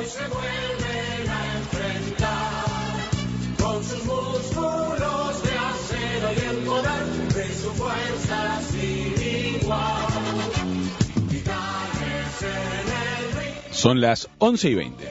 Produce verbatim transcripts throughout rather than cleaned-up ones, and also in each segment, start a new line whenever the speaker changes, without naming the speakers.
se vuelven a enfrentar con sus músculos de acero y el poder de su fuerza sin igual. Titanes en el ring.
Son las once y veinte.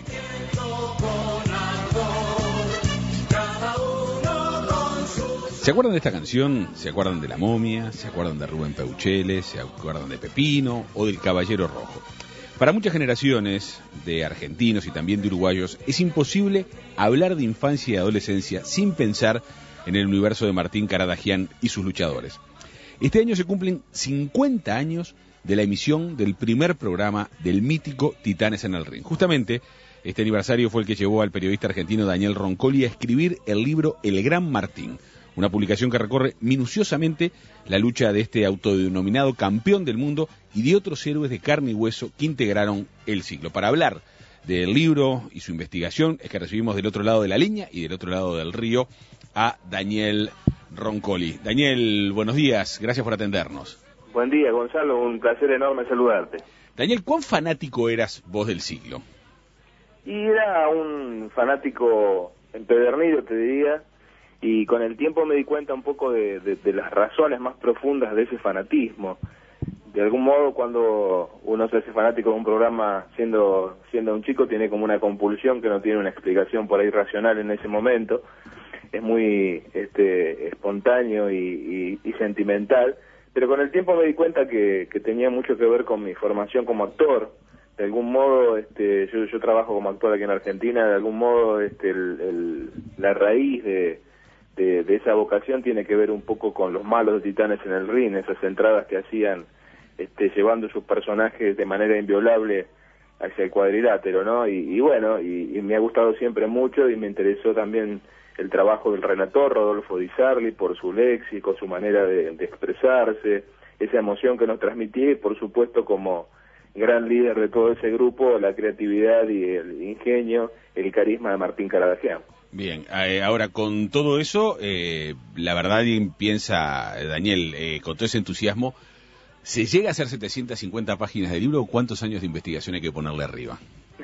¿Se acuerdan de esta canción? ¿Se acuerdan de La Momia? ¿Se acuerdan de Rubén Peuchele? ¿Se acuerdan de Pepino? ¿O del Caballero Rojo? Para muchas generaciones de argentinos y también de uruguayos es imposible hablar de infancia y adolescencia sin pensar en el universo de Martín Caradagian y sus luchadores. Este año se cumplen cincuenta años de la emisión del primer programa del mítico Titanes en el Ring. Justamente este aniversario fue el que llevó al periodista argentino Daniel Roncoli a escribir el libro El Gran Martín, una publicación que recorre minuciosamente la lucha de este autodenominado campeón del mundo y de otros héroes de carne y hueso que integraron el siglo. Para hablar del libro y su investigación es que recibimos del otro lado de la línea y del otro lado del río a Daniel Roncoli. Daniel, buenos días, gracias por atendernos.
Buen día, Gonzalo, un placer enorme saludarte.
Daniel, ¿cuán fanático eras vos del siglo?
Y era un fanático empedernido, te diría, y con el tiempo me di cuenta un poco de, de, de las razones más profundas de ese fanatismo. De algún modo, cuando uno se hace fanático de un programa siendo siendo un chico, tiene como una compulsión que no tiene una explicación por ahí racional en ese momento. Es muy este, espontáneo y, y, y sentimental, pero con el tiempo me di cuenta que, que tenía mucho que ver con mi formación como actor. De algún modo, este, yo, yo trabajo como actor aquí en Argentina, de algún modo este, el, el, la raíz de De, de esa vocación tiene que ver un poco con los malos de Titanes en el Ring, esas entradas que hacían este, llevando sus personajes de manera inviolable hacia el cuadrilátero, ¿no? Y, y bueno, y, y me ha gustado siempre mucho y me interesó también el trabajo del relator Rodolfo Di Sarli por su léxico, su manera de, de expresarse, esa emoción que nos transmitía y por supuesto como gran líder de todo ese grupo, la creatividad y el ingenio, el carisma de Martín Caradagian.
Bien, eh, ahora con todo eso, eh, la verdad piensa, Daniel, eh, con todo ese entusiasmo, ¿se llega a hacer setecientas cincuenta páginas de libro o cuántos años de investigación hay que ponerle arriba?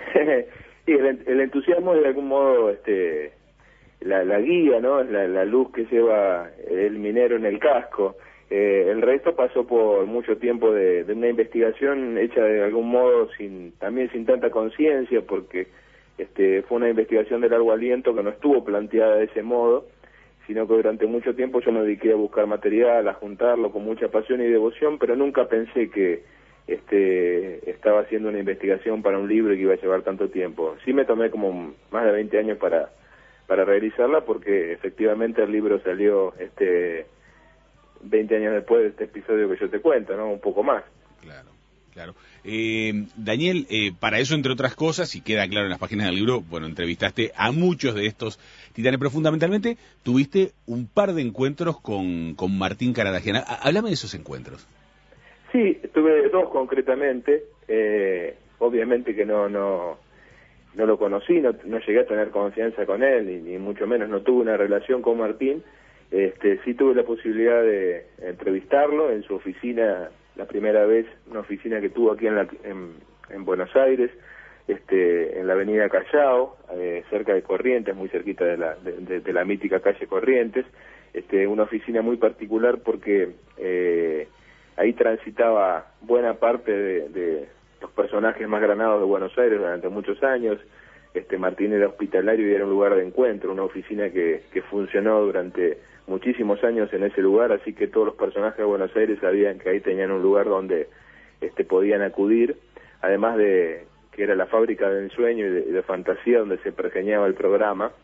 Sí, el, el entusiasmo es de algún modo este, la, la guía, ¿no? Es la, la luz que lleva el minero en el casco. Eh, el resto pasó por mucho tiempo de, de una investigación hecha de algún modo sin también sin tanta conciencia, porque Este, fue una investigación de largo aliento que no estuvo planteada de ese modo, sino que durante mucho tiempo yo me dediqué a buscar material, a juntarlo con mucha pasión y devoción, pero nunca pensé que este, estaba haciendo una investigación para un libro y que iba a llevar tanto tiempo. Sí me tomé como más de veinte años para, para realizarla, porque efectivamente el libro salió este, veinte años después de este episodio que yo te cuento, ¿no? Un poco más.
Claro. Claro. Eh, Daniel, eh, para eso, entre otras cosas, y queda claro en las páginas del libro, bueno, entrevistaste a muchos de estos titanes, pero fundamentalmente tuviste un par de encuentros con, con Martín Caradagian. Háblame de esos encuentros.
Sí, tuve dos concretamente. Eh, obviamente que no no no lo conocí, no, no llegué a tener confianza con él, ni, ni mucho menos no tuve una relación con Martín. Este, sí tuve la posibilidad de entrevistarlo en su oficina, la primera vez, una oficina que tuvo aquí en, la, en, en Buenos Aires, este, en la avenida Callao, eh, cerca de Corrientes, muy cerquita de la, de, de, de la mítica calle Corrientes, este, una oficina muy particular porque eh, ahí transitaba buena parte de, de los personajes más granados de Buenos Aires durante muchos años. Este, Martín era hospitalario y era un lugar de encuentro, una oficina que, que funcionó durante muchísimos años en ese lugar, así que todos los personajes de Buenos Aires sabían que ahí tenían un lugar donde este, podían acudir, además de que era la fábrica de ensueño y de, de fantasía donde se pergeñaba el programa.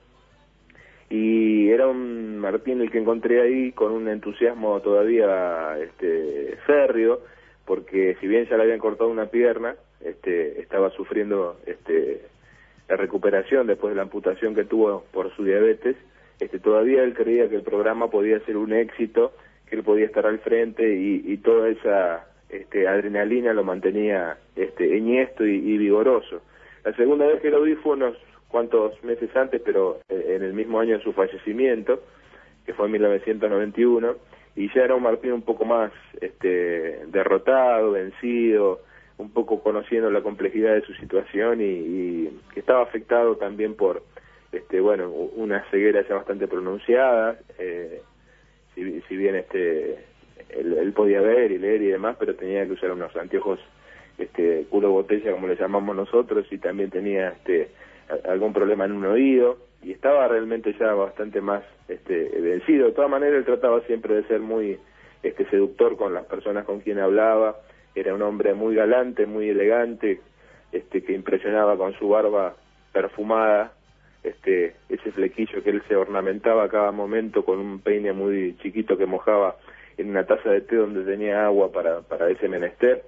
Y era un Martín el que encontré ahí con un entusiasmo todavía este, férreo, porque si bien ya le habían cortado una pierna, este, estaba sufriendo este, la recuperación después de la amputación que tuvo por su diabetes. Este, todavía él creía que el programa podía ser un éxito, que él podía estar al frente y, y toda esa este, adrenalina lo mantenía este, enhiesto y, y vigoroso. La segunda vez que lo vi fue unos cuantos meses antes, pero en el mismo año de su fallecimiento, que fue en mil novecientos noventa y uno, y ya era un Martín un poco más este, derrotado, vencido, un poco conociendo la complejidad de su situación y, y que estaba afectado también por, este, bueno, una ceguera ya bastante pronunciada, eh, si, si bien este, él, él podía ver y leer y demás, pero tenía que usar unos anteojos, este, culo botella como le llamamos nosotros, y también tenía, este, algún problema en un oído, y estaba realmente ya bastante más, este, vencido. De todas maneras, él trataba siempre de ser muy, este, seductor con las personas con quien hablaba. Era un hombre muy galante, muy elegante, este, que impresionaba con su barba perfumada, este, ese flequillo que él se ornamentaba a cada momento con un peine muy chiquito que mojaba en una taza de té donde tenía agua para, para ese menester.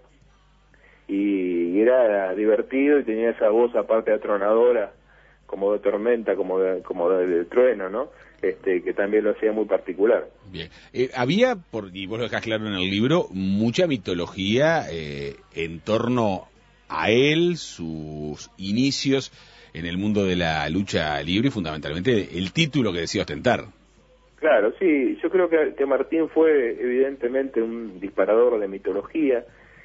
Y, y era divertido y tenía esa voz aparte atronadora, como de tormenta, como de, como de, de trueno, ¿no? Este, que también lo hacía muy particular.
Bien. Eh, había, por, y vos lo dejás claro en el libro, mucha mitología eh, en torno a él, sus inicios en el mundo de la lucha libre y fundamentalmente el título que decía ostentar.
Claro, sí, yo creo que, que Martín fue evidentemente un disparador de mitología.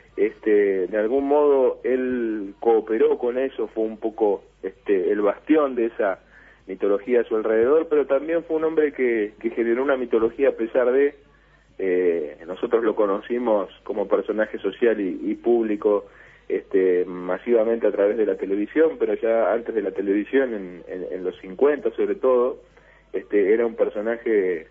Este, de algún modo él cooperó con eso, fue un poco este, el bastión de esa mitología a su alrededor, pero también fue un hombre que, que generó una mitología a pesar de, eh, nosotros lo conocimos como personaje social y, y público este, masivamente a través de la televisión, pero ya antes de la televisión, en, en, en los cincuenta sobre todo, este, era un personaje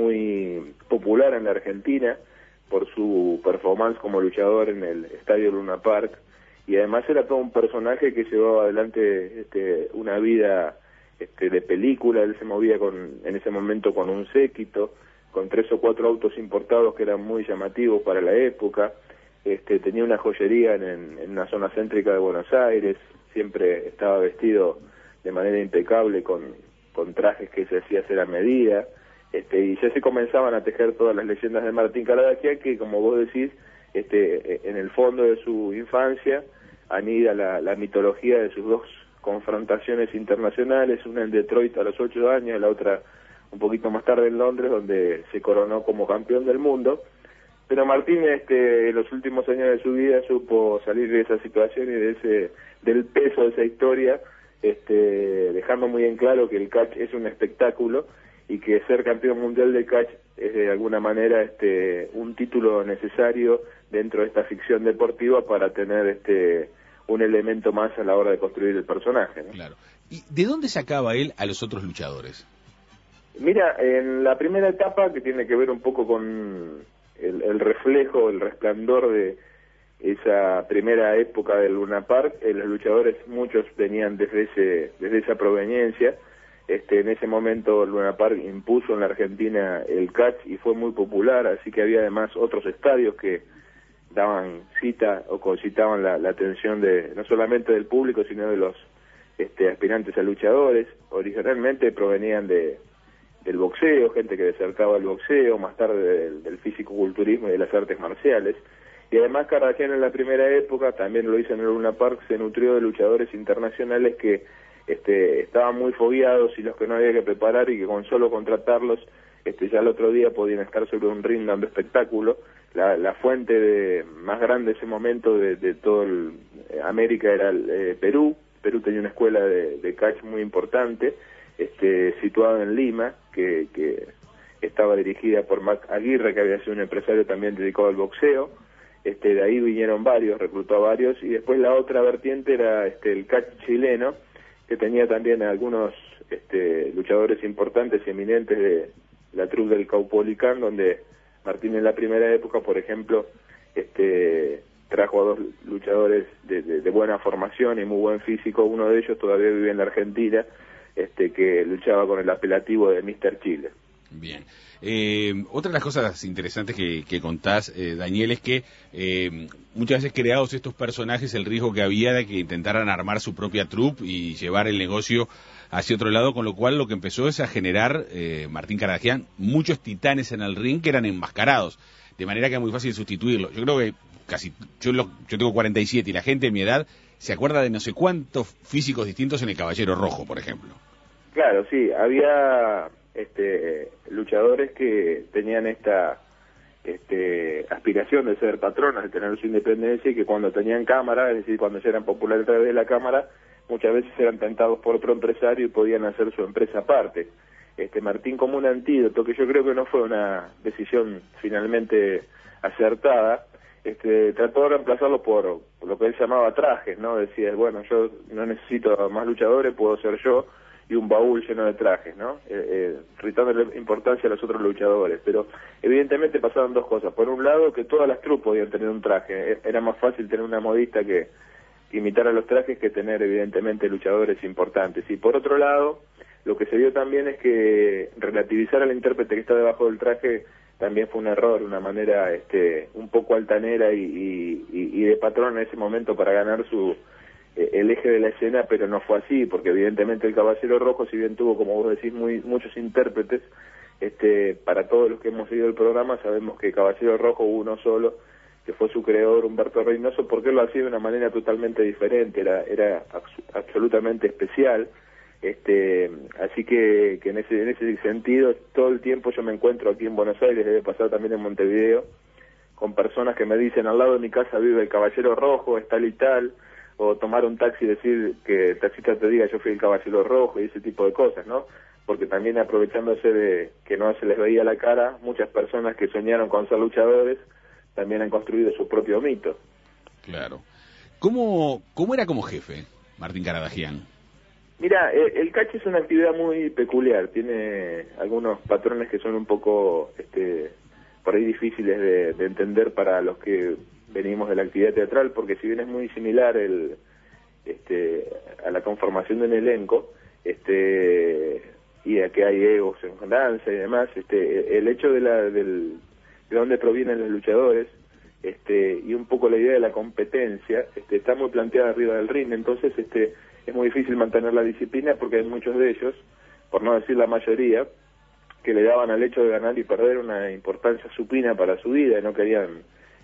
muy popular en la Argentina por su performance como luchador en el Estadio Luna Park, y además era todo un personaje que llevaba adelante este, una vida este, de película. Él se movía con, en ese momento con un séquito, con tres o cuatro autos importados que eran muy llamativos para la época. Este, tenía una joyería en, en, en una zona céntrica de Buenos Aires, siempre estaba vestido de manera impecable con, con trajes que se hacía hacer a medida. Este, y ya se comenzaban a tejer todas las leyendas de Martín Caradagian, que como vos decís, este, en el fondo de su infancia anida la, la mitología de sus dos confrontaciones internacionales, una en Detroit a los ocho años, la otra un poquito más tarde en Londres, donde se coronó como campeón del mundo. Pero Martín, este, en los últimos años de su vida supo salir de esa situación y de ese, del peso de esa historia, este, dejando muy en claro que el catch es un espectáculo y que ser campeón mundial de catch es de alguna manera este un título necesario dentro de esta ficción deportiva para tener este un elemento más a la hora de construir el personaje, ¿no?
Claro. ¿Y de dónde sacaba él a los otros luchadores?
Mira, en la primera etapa, que tiene que ver un poco con el, el reflejo, el resplandor de esa primera época del Luna Park, eh, los luchadores muchos venían desde ese desde esa proveniencia. Este, en ese momento Luna Park impuso en la Argentina el catch y fue muy popular, así que había además otros estadios que daban cita o concitaban la, la atención de no solamente del público, sino de los este, aspirantes a luchadores. Originalmente provenían de del boxeo, gente que desertaba el boxeo, más tarde del, del físico-culturismo y de las artes marciales. Y además Caradagian en la primera época, también lo hizo en el Luna Park, se nutrió de luchadores internacionales que este, estaban muy fogueados y los que no había que preparar, y que con solo contratarlos este, ya el otro día podían estar sobre un ring dando espectáculo. La, la fuente de, más grande de ese momento de, de todo el, eh, América era el, eh, Perú. Perú tenía una escuela de, de catch muy importante, este, situada en Lima, que, que estaba dirigida por Mac Aguirre, que había sido un empresario también dedicado al boxeo. Este, de ahí vinieron varios, reclutó a varios, y después la otra vertiente era este, el catch chileno, que tenía también algunos este, luchadores importantes y eminentes de la troupe del Caupolicán, donde Martín en la primera época, por ejemplo, este, trajo a dos luchadores de, de, de buena formación y muy buen físico. Uno de ellos todavía vive en la Argentina, este, que luchaba con el apelativo de míster Chile.
Bien. Eh, otra de las cosas interesantes que, que contás, eh, Daniel, es que eh, muchas veces creados estos personajes, el riesgo que había de que intentaran armar su propia troupe y llevar el negocio hacia otro lado, con lo cual lo que empezó es a generar, eh, Martín Caradagian, muchos titanes en el ring que eran enmascarados, de manera que es muy fácil sustituirlo. Yo creo que casi, yo, lo, yo tengo cuarenta y siete y la gente de mi edad se acuerda de no sé cuántos físicos distintos en el Caballero Rojo, por ejemplo.
Claro, sí, había este, luchadores que tenían esta este, aspiración de ser patronos, de tener su independencia, y que cuando tenían cámara, es decir, cuando ya eran populares a través de la cámara, muchas veces eran tentados por otro empresario y podían hacer su empresa aparte. Este, Martín, como un antídoto, que yo creo que no fue una decisión finalmente acertada, este, trató de reemplazarlo por, por lo que él llamaba trajes, ¿no? Decía, bueno, yo no necesito más luchadores, puedo ser yo, y un baúl lleno de trajes, ¿no? Eh, eh, quitándole importancia a los otros luchadores. Pero evidentemente pasaban dos cosas. Por un lado, que todas las troupes podían tener un traje. Era más fácil tener una modista que, que imitara los trajes que tener, evidentemente, luchadores importantes. Y por otro lado, lo que se vio también es que relativizar al intérprete que está debajo del traje también fue un error, una manera este, un poco altanera y, y, y de patrón en ese momento para ganar su eh, el eje de la escena, pero no fue así, porque evidentemente el Caballero Rojo, si bien tuvo, como vos decís, muy, muchos intérpretes, este, para todos los que hemos seguido el programa sabemos que Caballero Rojo hubo uno solo, que fue su creador, Humberto Reynoso, porque él lo hacía de una manera totalmente diferente, era, era abs- absolutamente especial. Este, así que, que en ese en ese sentido todo el tiempo yo me encuentro aquí en Buenos Aires, debe pasar también en Montevideo, con personas que me dicen, al lado de mi casa vive el Caballero Rojo, es tal y tal, o tomar un taxi y decir que el taxista te diga yo fui el Caballero Rojo, y ese tipo de cosas, ¿no? Porque también aprovechándose de que no se les veía la cara, muchas personas que soñaron con ser luchadores también han construido su propio mito.
Claro. ¿Cómo, cómo era como jefe, Martín Caradagian?
Mira, el catch es una actividad muy peculiar, tiene algunos patrones que son un poco, este, por ahí difíciles de, de entender para los que venimos de la actividad teatral, porque si bien es muy similar el, este, a la conformación de un elenco, este, y a que hay egos en danza y demás, este, el hecho de la, del, de dónde provienen los luchadores, este, y un poco la idea de la competencia, este, está muy planteada arriba del ring, entonces, este, es muy difícil mantener la disciplina porque hay muchos de ellos, por no decir la mayoría, que le daban al hecho de ganar y perder una importancia supina para su vida y no querían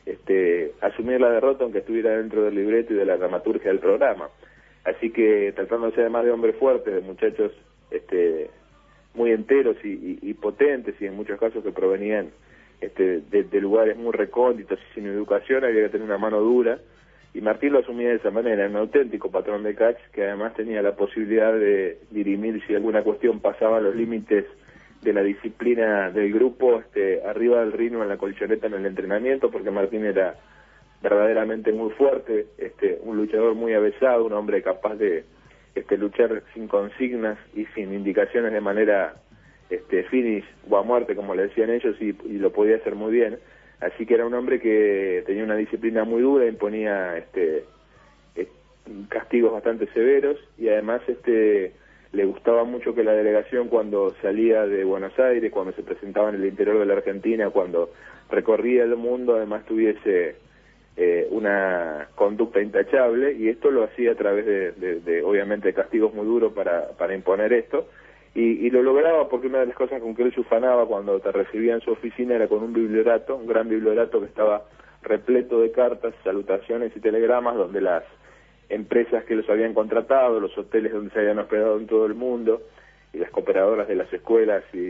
este, asumir la derrota aunque estuviera dentro del libreto y de la dramaturgia del programa. Así que tratándose además de hombres fuertes, de muchachos este, muy enteros y, y, y potentes, y en muchos casos que provenían este, de, de lugares muy recónditos y sin educación, había que tener una mano dura. Y Martín lo asumía de esa manera, un auténtico patrón de catch que además tenía la posibilidad de dirimir si alguna cuestión pasaba los límites de la disciplina del grupo, este, arriba del ring o en la colchoneta en el entrenamiento, porque Martín era verdaderamente muy fuerte, este, un luchador muy avesado, un hombre capaz de este, luchar sin consignas y sin indicaciones de manera este, finish o a muerte, como le decían ellos, y, y lo podía hacer muy bien. Así que era un hombre que tenía una disciplina muy dura, imponía este, eh, castigos bastante severos, y además este, le gustaba mucho que la delegación, cuando salía de Buenos Aires, cuando se presentaba en el interior de la Argentina, cuando recorría el mundo, además tuviese eh, una conducta intachable, y esto lo hacía a través de, de, de obviamente, castigos muy duros para, para imponer esto. Y, y lo lograba porque una de las cosas con que él se ufanaba cuando te recibía en su oficina era con un bibliorato, un gran bibliorato que estaba repleto de cartas, salutaciones y telegramas, donde las empresas que los habían contratado, los hoteles donde se habían hospedado en todo el mundo, y las cooperadoras de las escuelas y,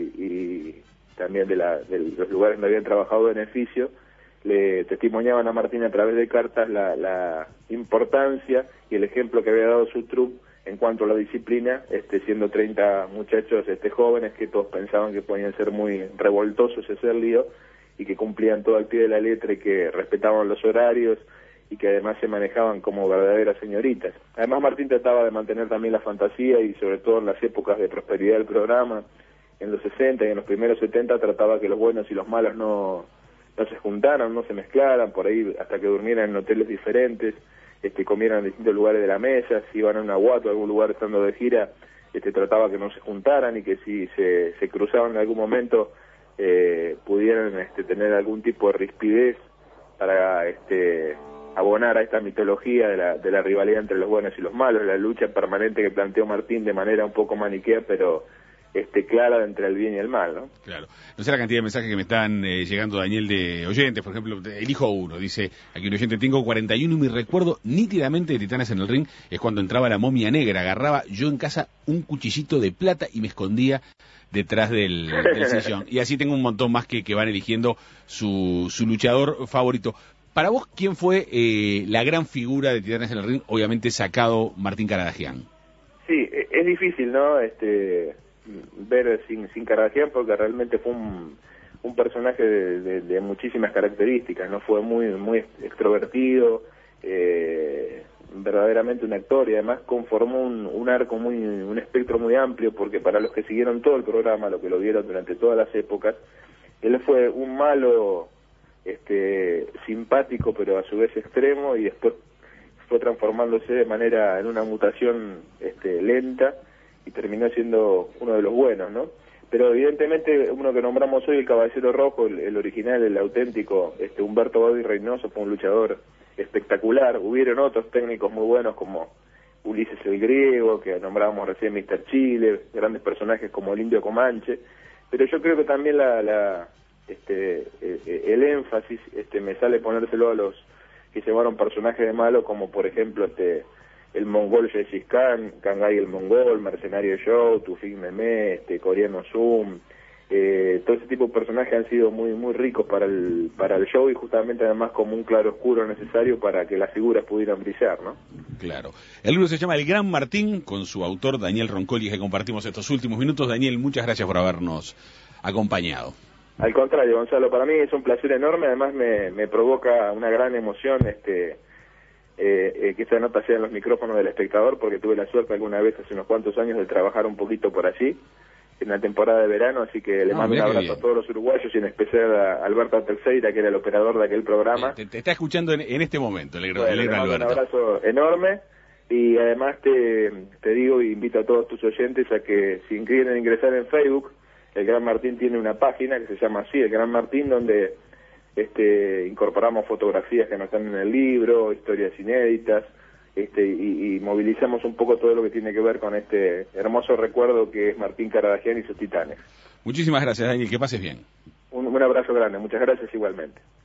y también de, la, de los lugares donde habían trabajado beneficio, le testimoniaban a Martín a través de cartas la, la importancia y el ejemplo que había dado su troupe en cuanto a la disciplina, este, siendo treinta muchachos este, jóvenes que todos pensaban que podían ser muy revoltosos y hacer lío, y que cumplían todo al pie de la letra y que respetaban los horarios y que además se manejaban como verdaderas señoritas. Además Martín trataba de mantener también la fantasía, y sobre todo en las épocas de prosperidad del programa, en los sesenta y en los primeros setenta, trataba que los buenos y los malos no, no se juntaran, no se mezclaran, por ahí hasta que durmieran en hoteles diferentes, este, comieran en distintos lugares de la mesa, si iban a una guato a algún lugar estando de gira, este, trataba que no se juntaran, y que si se, se cruzaban en algún momento eh, pudieran este, tener algún tipo de rispidez para este, abonar a esta mitología de la, de la rivalidad entre los buenos y los malos, la lucha permanente que planteó Martín de manera un poco maniquea, pero este, clara entre el bien y el mal, ¿no?
Claro. No sé la cantidad de mensajes que me están eh, llegando, Daniel, de oyentes. Por ejemplo, elijo uno. Dice, aquí un oyente, tengo cuarenta y uno y mi recuerdo nítidamente de Titanes en el Ring es cuando entraba la momia negra. Agarraba yo en casa un cuchillito de plata y me escondía detrás del, del sillón. Y así tengo un montón más que, que van eligiendo su, su luchador favorito. Para vos, ¿quién fue eh, la gran figura de Titanes en el Ring? Obviamente sacado Martín Caradagian.
Sí, es difícil, ¿no? Este... ver sin, sin Caradagian, porque realmente fue un, un personaje de, de, de muchísimas características, no fue muy muy extrovertido, eh, verdaderamente un actor, y además conformó un, un arco muy, un espectro muy amplio, porque para los que siguieron todo el programa, lo que lo vieron durante todas las épocas, él fue un malo este simpático, pero a su vez extremo, y después fue transformándose de manera en una mutación este lenta, y terminó siendo uno de los buenos, ¿no? Pero evidentemente uno que nombramos hoy, el Caballero Rojo, el, el original, el auténtico, este Humberto Bobby Reynoso, fue un luchador espectacular. Hubieron otros técnicos muy buenos como Ulises el Griego, que nombrábamos recién, míster Chile, grandes personajes como el Indio Comanche, pero yo creo que también la, la este eh, el énfasis este me sale ponérselo a los que llevaron personajes de malo, como por ejemplo este el mongol Gengis Khan, Kangai el mongol, Mercenario Joe, Tufik Mehmet, este, Coreano Zoom, eh, todo ese tipo de personajes han sido muy muy ricos para el para el show, y justamente además como un claro oscuro necesario para que las figuras pudieran brillar, ¿no?
Claro. El libro se llama El Gran Martín, con su autor Daniel Roncoli, que compartimos estos últimos minutos. Daniel, muchas gracias por habernos acompañado.
Al contrario, Gonzalo, para mí es un placer enorme, además me, me provoca una gran emoción este Eh, eh, que esta nota sea en los micrófonos del espectador, porque tuve la suerte alguna vez hace unos cuantos años de trabajar un poquito por allí en la temporada de verano, así que le
no,
mando un abrazo a todos los uruguayos, y en especial a Alberto Terceira, que era el operador de aquel programa.
Te, te está escuchando en, en este momento, el,
bueno,
el
le mando
Alberto.
Un abrazo enorme, y además te, te digo y invito a todos tus oyentes a que si quieren ingresar en Facebook, el Gran Martín tiene una página que se llama así, el Gran Martín, donde este incorporamos fotografías que no están en el libro, historias inéditas, este y, y movilizamos un poco todo lo que tiene que ver con este hermoso recuerdo que es Martín Caradagian y sus Titanes.
Muchísimas gracias, Daniel, que pases bien.
Un, un abrazo grande, muchas gracias igualmente.